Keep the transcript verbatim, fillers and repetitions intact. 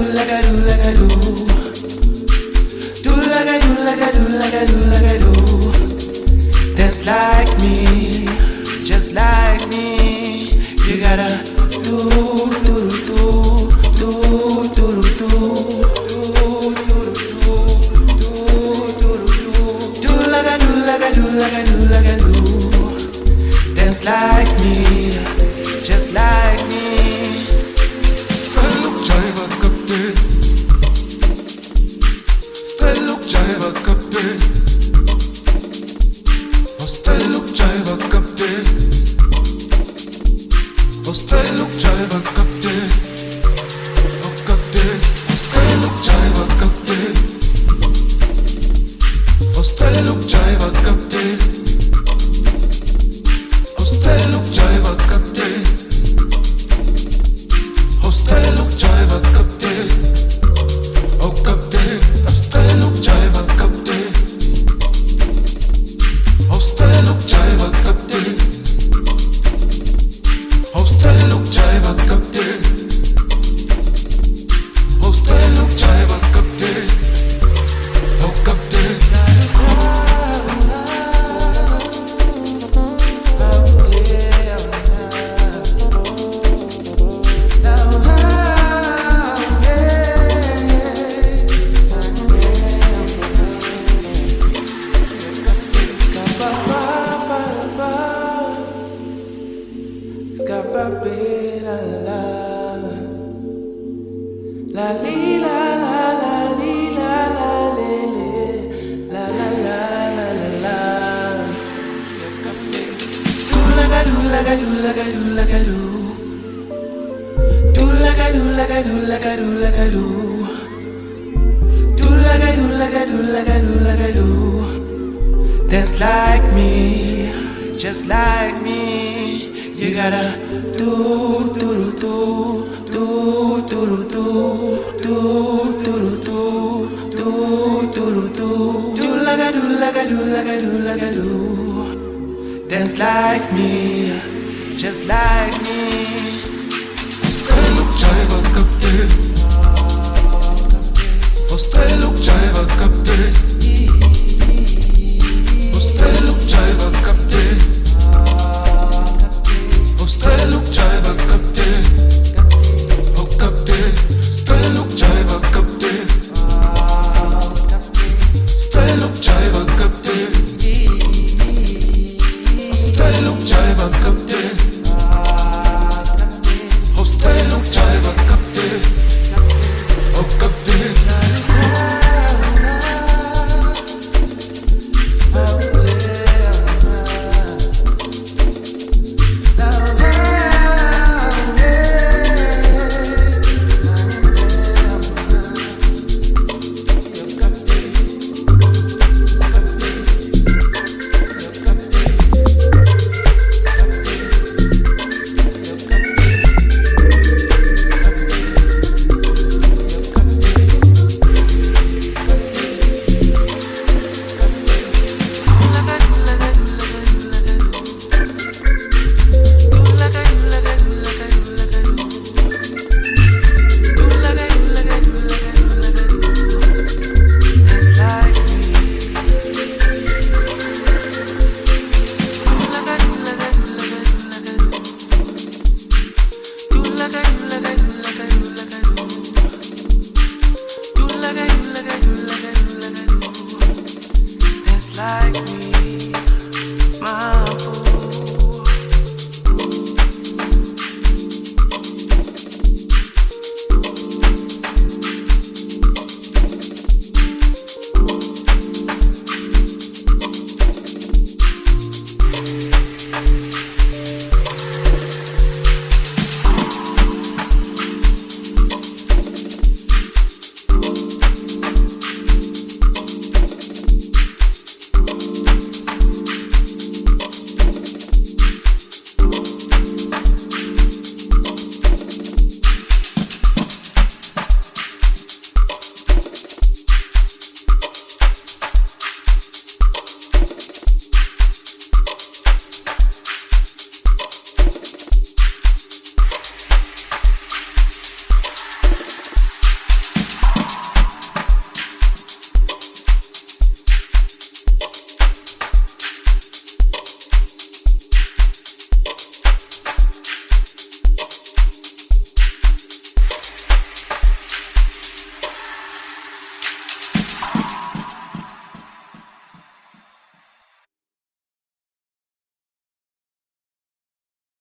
like I do, like I do. Do like I do, like I do, like I do, like I do. Dance like me, just like me. You gotta do, do, do, do, do, do, do, do, do, do, do, do. Do like I do, like I do, like I do, like I do. Dance like me, just like me. Style jiva kapte, style jiva kapte, oh style jiva kapte, oh style jiva kapte, oh kapte, style jiva kapte, oh style jiva kapte, oh style jiva kapte. Style jiva kapte, oh kapte, style jiva kapte, oh style jiva kapte, oh style jiva kapte, oh style jiva kapte, oh kapte. Scapapera la la li la la la li la la le le la la la la la la. Do like I do, like I do, like I do, like I do. Do like I do, like I do, like I do, like I do. Do like I do, like I do, like I do, like I do. Dance like me, just like me. You gotta do do do do do do do do do do do do do do like I do, like I do, like I do, like I do. Dance like me, just like me.